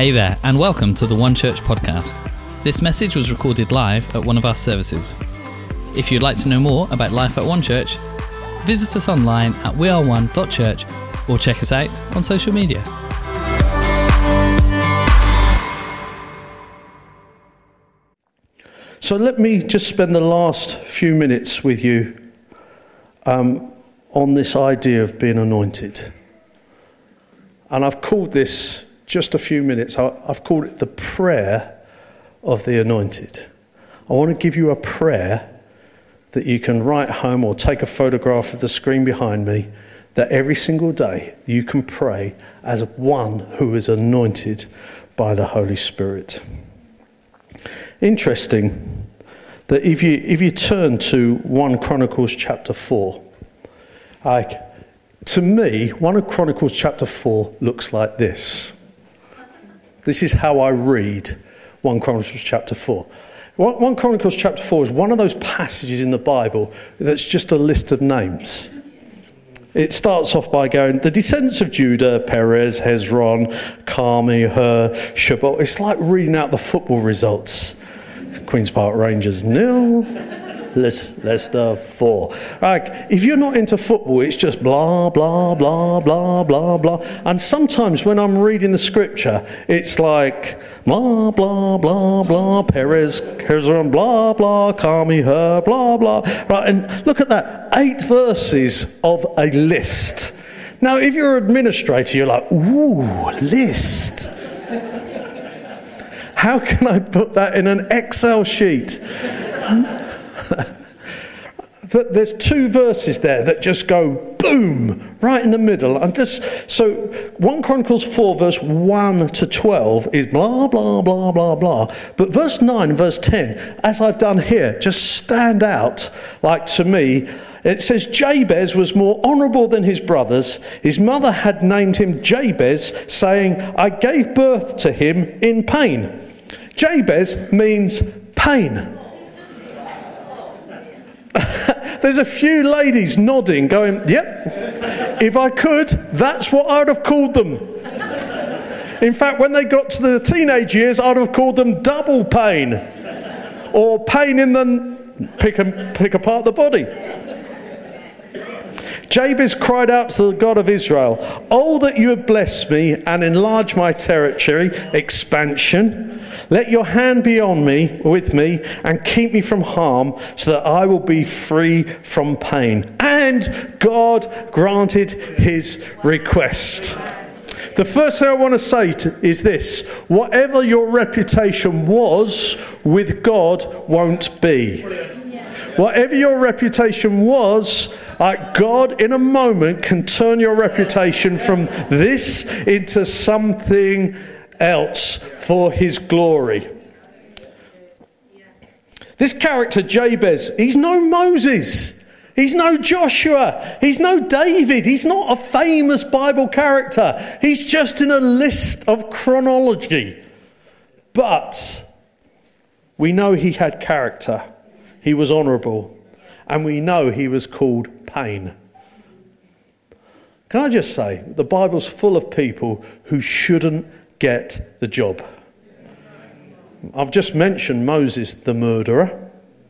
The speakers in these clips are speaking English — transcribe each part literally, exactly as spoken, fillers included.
Hey there, and welcome to the One Church podcast. This message was recorded live at one of our services. If you'd like to know more about life at One Church, visit us online at we are one dot church or check us out on social media. So let me just spend the last few minutes with you um, on this idea of being anointed. And I've called this, just a few minutes, I've called it the prayer of the anointed. I want to give you a prayer that you can write home or take a photograph of the screen behind me, that every single day you can pray as one who is anointed by the Holy Spirit. Interesting that if you if you turn to First Chronicles chapter four, like to me, First Chronicles chapter four looks like this. This is how I read First Chronicles chapter four. First Chronicles chapter four is one of those passages in the Bible that's just a list of names. It starts off by going, the descendants of Judah, Perez, Hezron, Carmi, Hur, Shabbat. It's like reading out the football results. Queen's Park Rangers nil, Leicester four. Like, if you're not into football, it's just blah, blah, blah, blah, blah, blah. And sometimes when I'm reading the scripture, it's like blah, blah, blah, blah, Perez, Hezron, blah, blah, Carmi, Hur, blah, blah. Right, and look at that, eight verses of a list. Now, if you're an administrator, you're like, ooh, list. How can I put that in an Excel sheet? But there's two verses there that just go boom, right in the middle. And just so First Chronicles four, verse one to twelve is blah, blah, blah, blah, blah. But verse nine and verse ten, as I've done here, just stand out like to me. It says, Jabez was more honourable than his brothers. His mother had named him Jabez, saying, I gave birth to him in pain. Jabez means pain. There's a few ladies nodding, going, yep, if I could, that's what I'd have called them. In fact, when they got to the teenage years, I'd have called them double pain. Or pain in the, pick, and, pick apart the body. Jabez cried out to the God of Israel, oh, that you had blessed me and enlarged my territory, expansion. Let your hand be on me, with me, and keep me from harm, so that I will be free from pain. And God granted his request. The first thing I want to say to, is this. Whatever your reputation was, with God won't be. Whatever your reputation was, like God in a moment can turn your reputation from this into something else for his glory. This character Jabez, he's no Moses, he's no Joshua, he's no David, he's not a famous Bible character, he's just in a list of chronology. But we know he had character, he was honourable, and we know he was called pain. Can I just say, the Bible's full of people who shouldn't get the job. I've just mentioned Moses, the murderer,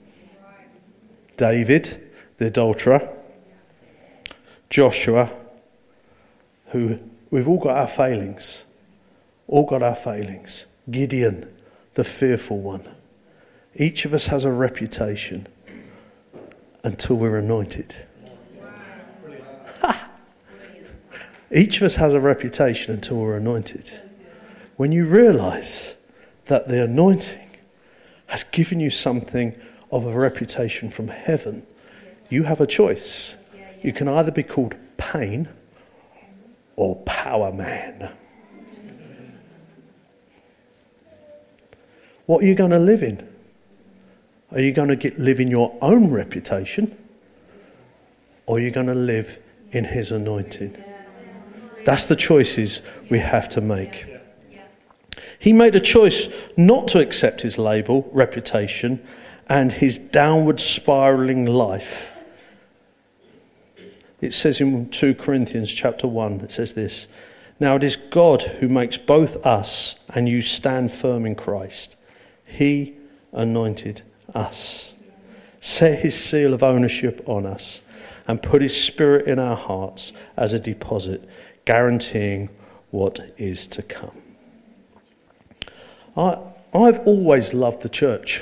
David, the adulterer, Joshua, who we've all got our failings, all got our failings. Gideon, the fearful one. Each of us has a reputation until we're anointed. Ha! Each of us has a reputation until we're anointed. When you realise that the anointing has given you something of a reputation from heaven, you have a choice. You can either be called pain or power man. What are you going to live in? Are you going to get, live in your own reputation, or are you going to live in his anointing? That's the choices we have to make. He made a choice not to accept his label, reputation, and his downward spiralling life. It says in Second Corinthians chapter one, it says this, now it is God who makes both us and you stand firm in Christ. He anointed us, set his seal of ownership on us, and put his Spirit in our hearts as a deposit, guaranteeing what is to come. I, I've always loved the church.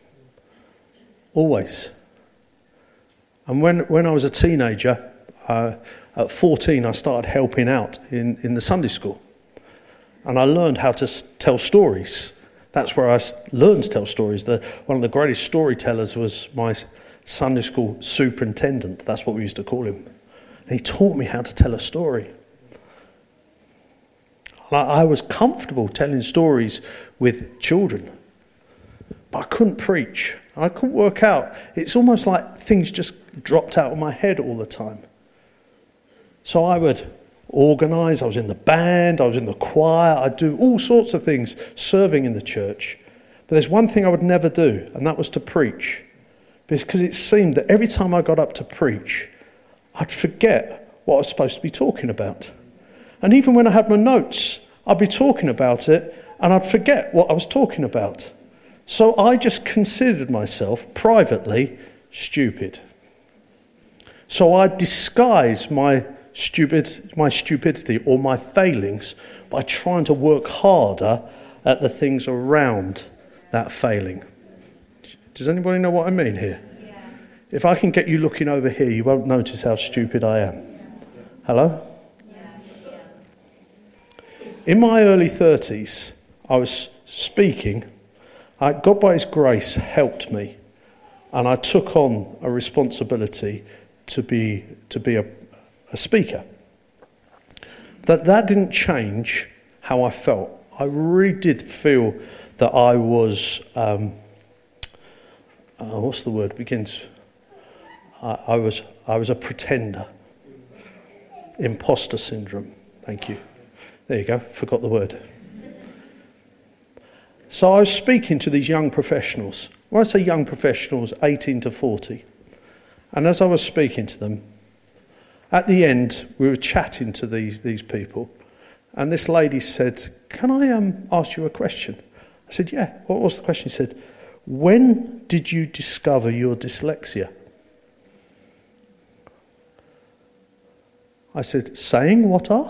Always. And when, when I was a teenager, uh, at fourteen, I started helping out in, in the Sunday school. And I learned how to s- tell stories. That's where I s- learned to tell stories. The, one of the greatest storytellers was my Sunday school superintendent. That's what we used to call him. And he taught me how to tell a story. I, I was comfortable telling stories with children. But I couldn't preach. I couldn't work out. It's almost like things just dropped out of my head all the time. So I would organise, I was in the band, I was in the choir, I'd do all sorts of things serving in the church. But there's one thing I would never do, and that was to preach. Because it seemed that every time I got up to preach, I'd forget what I was supposed to be talking about. And even when I had my notes, I'd be talking about it, and I'd forget what I was talking about. So I just considered myself privately stupid. So I'd disguise my stupid, my stupidity or my failings by trying to work harder at the things around that failing. Does anybody know what I mean here? Yeah. If I can get you looking over here, you won't notice how stupid I am. Hello? Yeah. In my early thirties, I was speaking. I, God, by his grace, helped me. And I took on a responsibility to be to be a, a speaker. That that didn't change how I felt. I really did feel that I was, um, uh, what's the word? Begins. I, I was I was a pretender. Imposter syndrome. Thank you. There you go. Forgot the word. So I was speaking to these young professionals. When I say young professionals, eighteen to forty. And as I was speaking to them, at the end, we were chatting to these, these people. And this lady said, can I um, ask you a question? I said, yeah. What was the question? She said, when did you discover your dyslexia? I said, saying what are?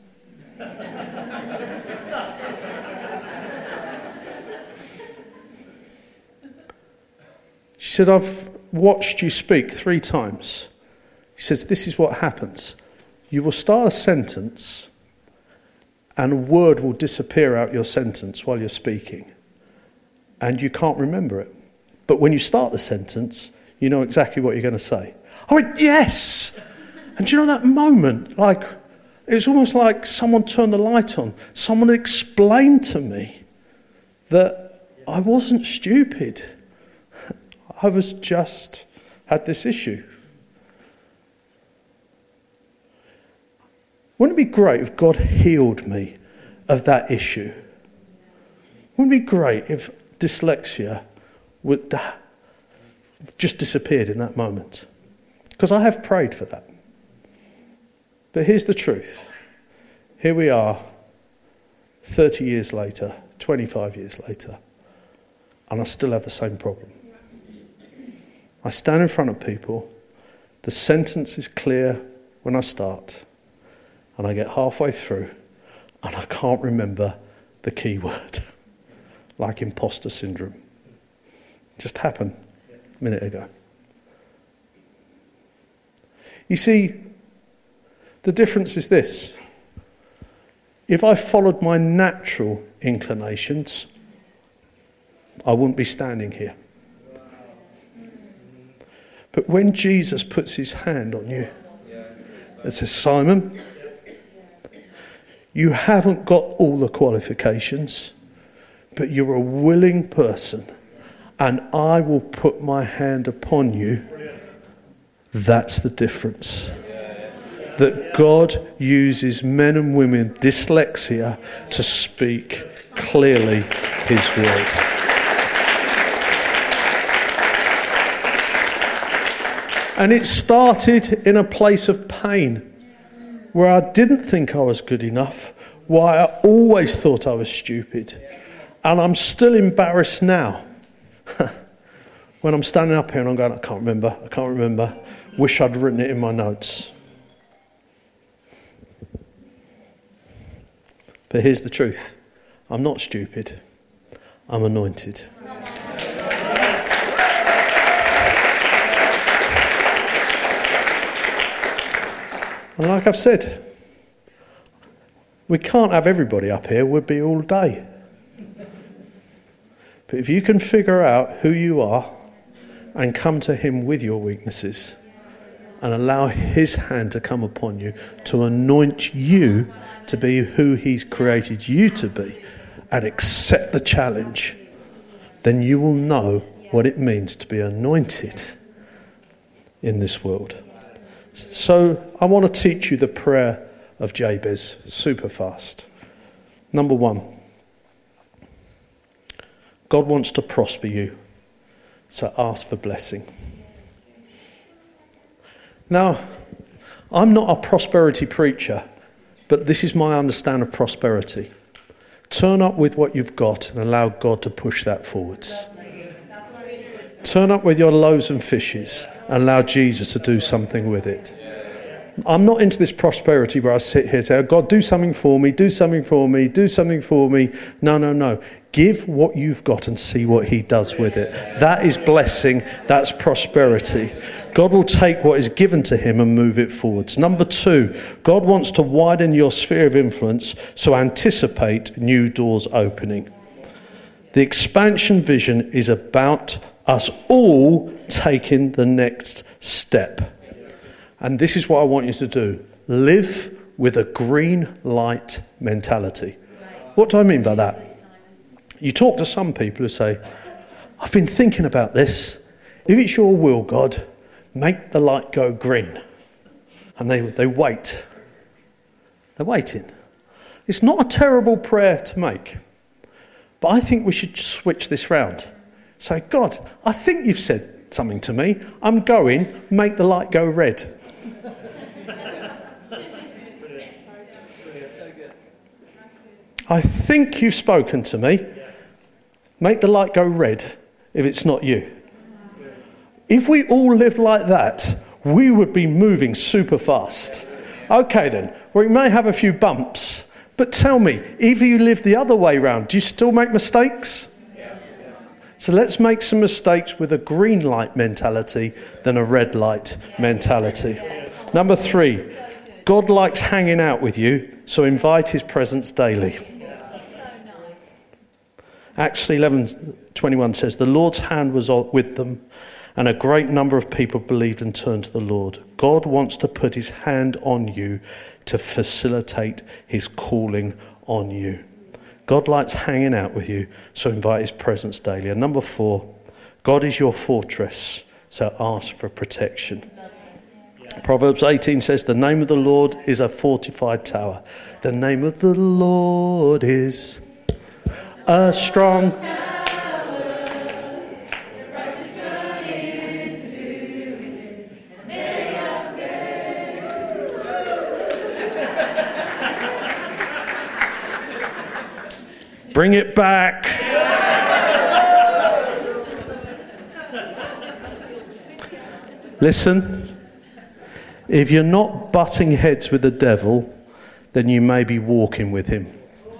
She said, I've watched you speak three times. He says, this is what happens. You will start a sentence and a word will disappear out your sentence while you're speaking. And you can't remember it. But when you start the sentence, you know exactly what you're going to say. I went, yes! And do you know that moment? Like, it was almost like someone turned the light on. Someone explained to me that I wasn't stupid. I was just had this issue. Wouldn't it be great if God healed me of that issue? Wouldn't it be great if dyslexia would just disappeared in that moment? Because I have prayed for that. But here's the truth. Here we are, thirty years later, twenty-five years later, and I still have the same problem. I stand in front of people, the sentence is clear when I start, and I get halfway through, and I can't remember the key word, like imposter syndrome. It just happened a minute ago. You see, the difference is this. If I followed my natural inclinations, I wouldn't be standing here. But when Jesus puts his hand on you and says, Simon, you haven't got all the qualifications, but you're a willing person, and I will put my hand upon you, that's the difference. That God uses men and women with dyslexia to speak clearly his word. And it started in a place of pain where I didn't think I was good enough, why I always thought I was stupid. And I'm still embarrassed now. When I'm standing up here and I'm going, I can't remember, I can't remember. Wish I'd written it in my notes. But here's the truth. I'm not stupid. I'm anointed. And like I've said, we can't have everybody up here. We'd be all day. But if you can figure out who you are and come to him with your weaknesses and allow his hand to come upon you to anoint you to be who he's created you to be and accept the challenge, then you will know what it means to be anointed in this world. So I want to teach you the prayer of Jabez super fast. Number one, God wants to prosper you, so ask for blessing. Now, I'm not a prosperity preacher, but this is my understanding of prosperity. Turn up with what you've got and allow God to push that forwards. Turn up with your loaves and fishes and allow Jesus to do something with it. I'm not into this prosperity where I sit here and say, oh, God, do something for me, do something for me, do something for me. No, no, no. Give what you've got and see what he does with it. That is blessing. That's prosperity. God will take what is given to him and move it forwards. Number two, God wants to widen your sphere of influence, so anticipate new doors opening. The expansion vision is about us all taking the next step. And this is what I want you to do. Live with a green light mentality. What do I mean by that? You talk to some people who say, I've been thinking about this. If it's your will, God, make the light go green. And they, they wait. They're waiting. It's not a terrible prayer to make. But I think we should switch this round. Say, God, I think you've said something to me. I'm going, make the light go red. I think you've spoken to me. Make the light go red if it's not you. If we all lived like that, we would be moving super fast. Okay then, we may have a few bumps, but tell me, if you live the other way round, do you still make mistakes? So let's make some mistakes with a green light mentality than a red light mentality. Number three, God likes hanging out with you, so invite his presence daily. Acts eleven twenty-one says, the Lord's hand was with them, and a great number of people believed and turned to the Lord. God wants to put his hand on you to facilitate his calling on you. God likes hanging out with you, so invite his presence daily. And number four, God is your fortress, so ask for protection. Proverbs eighteen says, the name of the Lord is a fortified tower. The name of the Lord is a strong tower. Bring it back. Listen, if you're not butting heads with the devil, then you may be walking with him.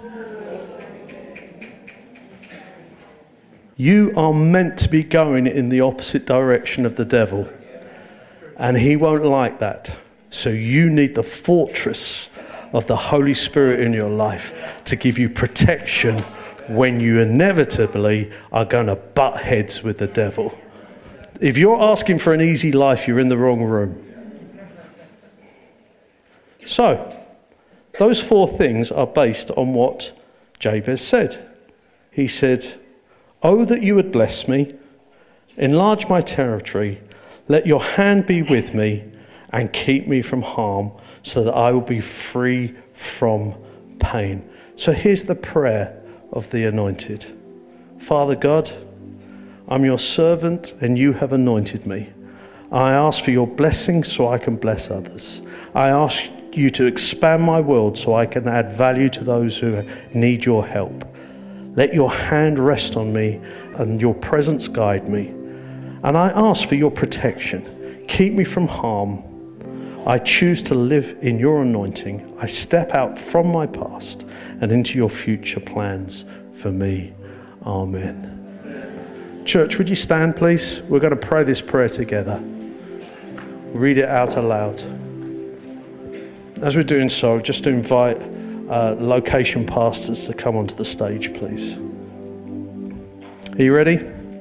You are meant to be going in the opposite direction of the devil, and he won't like that. So you need the fortress of the Holy Spirit in your life to give you protection when you inevitably are going to butt heads with the devil. If you're asking for an easy life, you're in the wrong room. So, those four things are based on what Jabez said. He said, oh, that you would bless me, enlarge my territory, let your hand be with me and keep me from harm, so that I will be free from pain. So here's the prayer of the anointed. Father God, I'm your servant and you have anointed me. I ask for your blessing so I can bless others. I ask you to expand my world so I can add value to those who need your help. Let your hand rest on me and your presence guide me. And I ask for your protection. Keep me from harm. I choose to live in your anointing. I step out from my past and into your future plans for me. Amen. Church, would you stand, please? We're going to pray this prayer together. Read it out aloud. As we're doing so, just to invite uh, location pastors to come onto the stage, please. Are you ready?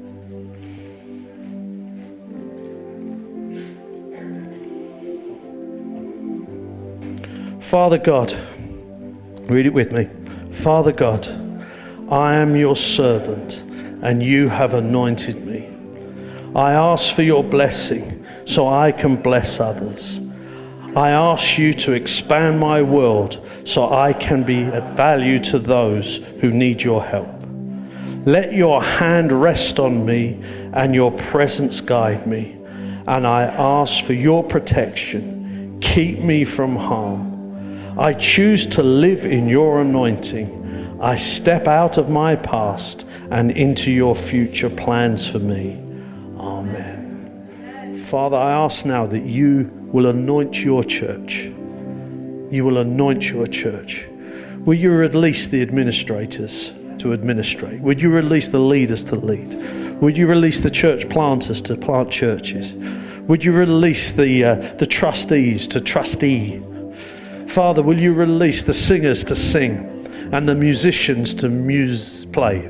Father God, read it with me. Father God, I am your servant, and you have anointed me. I ask for your blessing so I can bless others. I ask you to expand my world so I can be of value to those who need your help. Let your hand rest on me and your presence guide me. And I ask for your protection. Keep me from harm. I choose to live in your anointing. I step out of my past and into your future plans for me. Amen. Father, I ask now that you will anoint your church. You will anoint your church. Will you release the administrators to administrate? Would you release the leaders to lead? Would you release the church planters to plant churches? Would you release the uh, the trustees to trustee? Father, will you release the singers to sing and the musicians to muse play?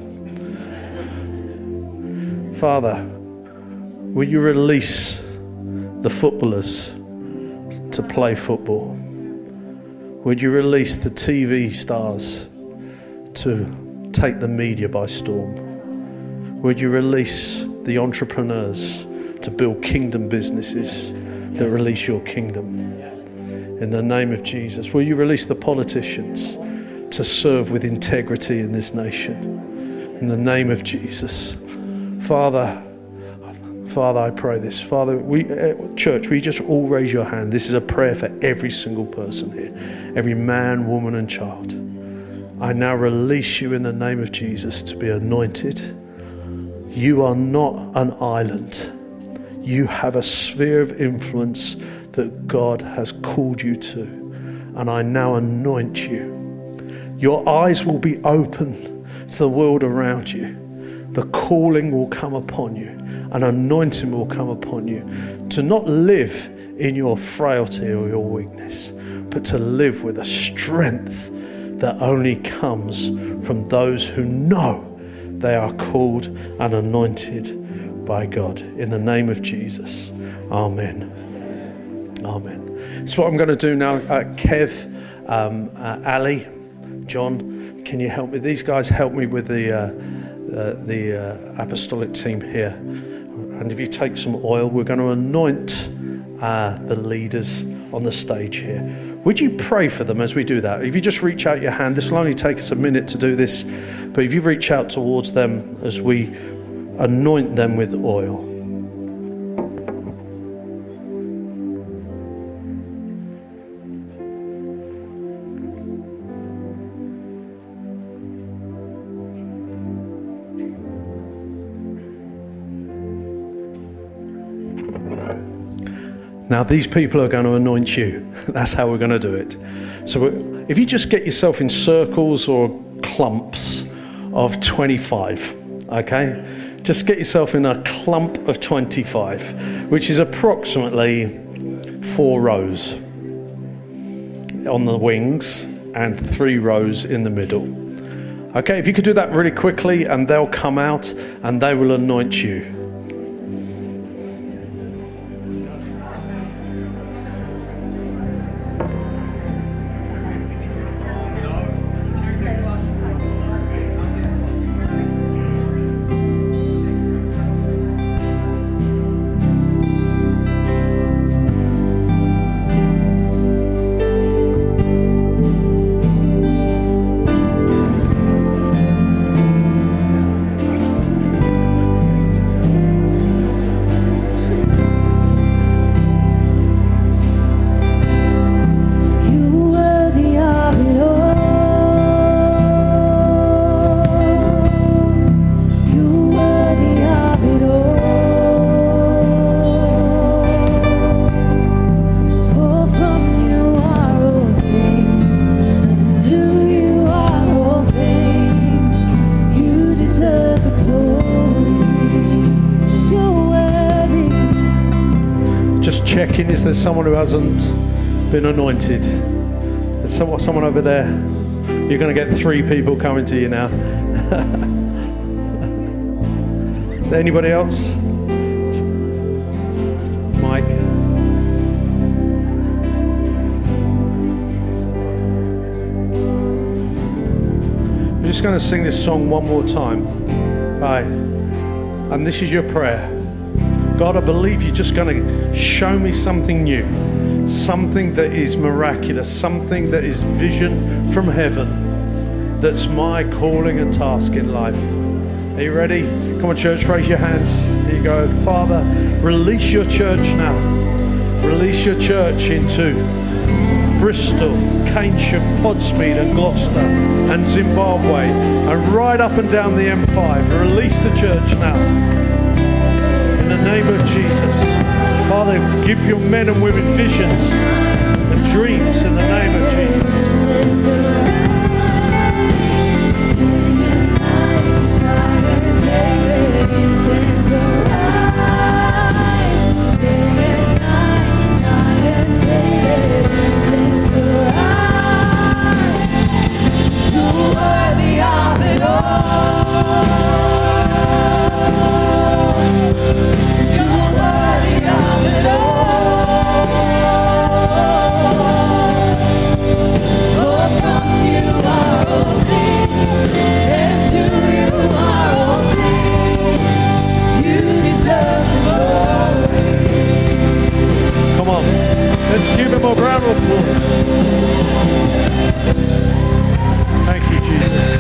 Father, will you release the footballers to play football? Would you release the T V stars to take the media by storm? Would you release the entrepreneurs to build kingdom businesses that release your kingdom? In the name of Jesus, will you release the politicians to serve with integrity in this nation? In the name of Jesus. Father, Father, I pray this. Father, we, uh, church, we just all raise your hand. This is a prayer for every single person here, every man, woman, and child. I now release you in the name of Jesus to be anointed. You are not an island. You have a sphere of influence that God has called you to. And I now anoint you. Your eyes will be open to the world around you. The calling will come upon you. An anointing will come upon you to not live in your frailty or your weakness, but to live with a strength that only comes from those who know they are called and anointed by God. In the name of Jesus. Amen. Amen. So what I'm going to do now, uh, Kev, um, uh, Ali, John, can you help me? These guys help me with the uh, uh, the uh, apostolic team here. And if you take some oil, we're going to anoint uh, the leaders on the stage here. Would you pray for them as we do that? If you just reach out your hand, this will only take us a minute to do this, but if you reach out towards them as we anoint them with oil. Now, these people are going to anoint you. That's how we're going to do it. So if you just get yourself in circles or clumps of twenty-five, okay? Just get yourself in a clump of twenty-five, which is approximately four rows on the wings and three rows in the middle. Okay, if you could do that really quickly, and they'll come out and they will anoint you. checking, is there someone who hasn't been anointed? There's someone, someone over there. You're going to get three people coming to you now. Is there anybody else? Mike? I'm just going to sing this song one more time. Right. And this is your prayer. God, I believe you're just going to show me something new. Something that is miraculous. Something that is vision from heaven. That's my calling and task in life. Are you ready? Come on, church, raise your hands. Here you go. Father, release your church now. Release your church into Bristol, Keynsham, Podspeed and Gloucester and Zimbabwe and right up and down the M five. Release the church now. In the name of Jesus. Father, give your men and women visions and dreams in the name of Jesus. Let's give him a round of applause. Thank you, Jesus.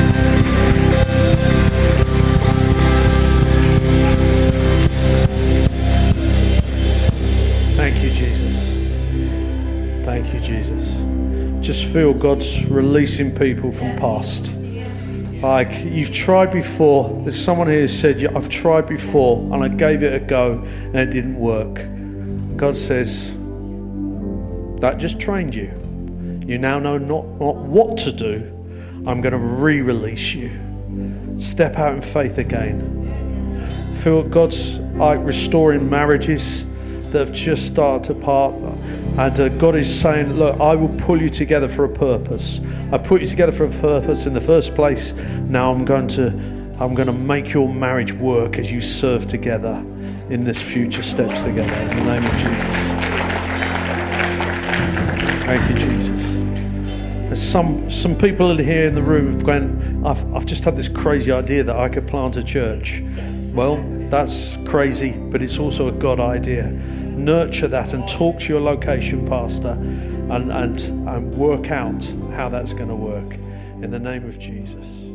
Thank you, Jesus. Thank you, Jesus. Just feel God's releasing people from past. Like you've tried before. There's someone here who said, I've tried before and I gave it a go and it didn't work. God says, that just trained you. You now know not, not what to do. I'm going to re-release you. Step out in faith again. Feel God's like restoring marriages that have just started to part. And uh, God is saying, look, I will pull you together for a purpose. I put you together for a purpose in the first place. Now I'm going to, I'm going to make your marriage work as you serve together in this future steps together. In the name of Jesus. Thank you, Jesus. There's some some people here in the room have gone, I've, I've just had this crazy idea that I could plant a church. Well, that's crazy, but it's also a God idea. Nurture that and talk to your location pastor and, and, and work out how that's going to work. In the name of Jesus.